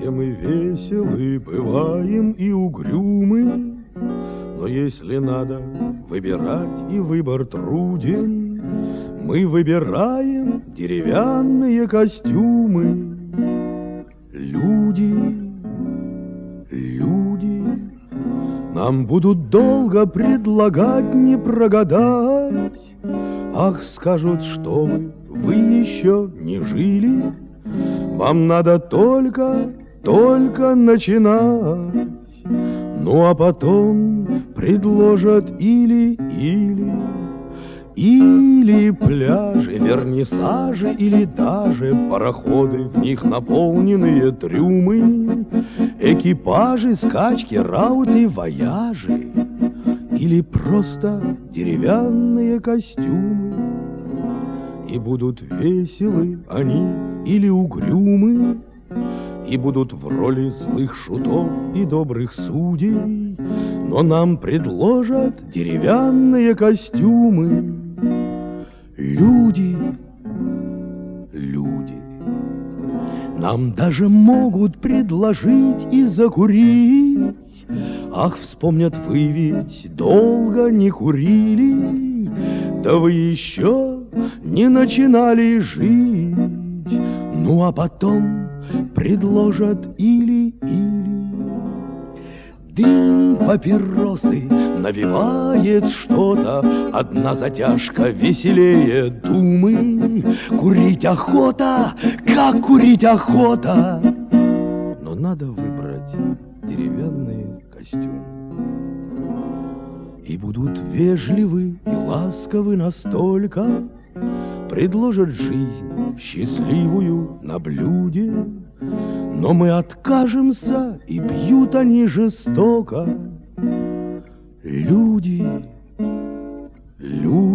Все мы веселы, бываем и угрюмы, но если надо выбирать, и выбор труден, мы выбираем деревянные костюмы. Люди, люди, нам будут долго предлагать не прогадать. Ах, скажут, что вы еще не жили, вам надо только начинать. Ну а потом предложат или пляжи, вернисажи, или даже пароходы, в них наполненные трюмы, экипажи, скачки, рауты, вояжи, или просто деревянные костюмы. И будут веселы они или угрюмы, и будут в роли злых шутов и добрых судей, но нам предложат деревянные костюмы. Люди, люди, нам даже могут предложить и закурить. Ах, вспомнят, вы ведь долго не курили, да вы еще не начинали жить. Ну а потом предложат или дым папиросы навевает что-то, одна затяжка веселее думы. Курить охота, как курить охота, но надо выбрать деревянные костюмы. И будут вежливы и ласковы настолько, предложат жизнь счастливую на блюде, но мы откажемся, и бьют они жестоко. Люди, люди.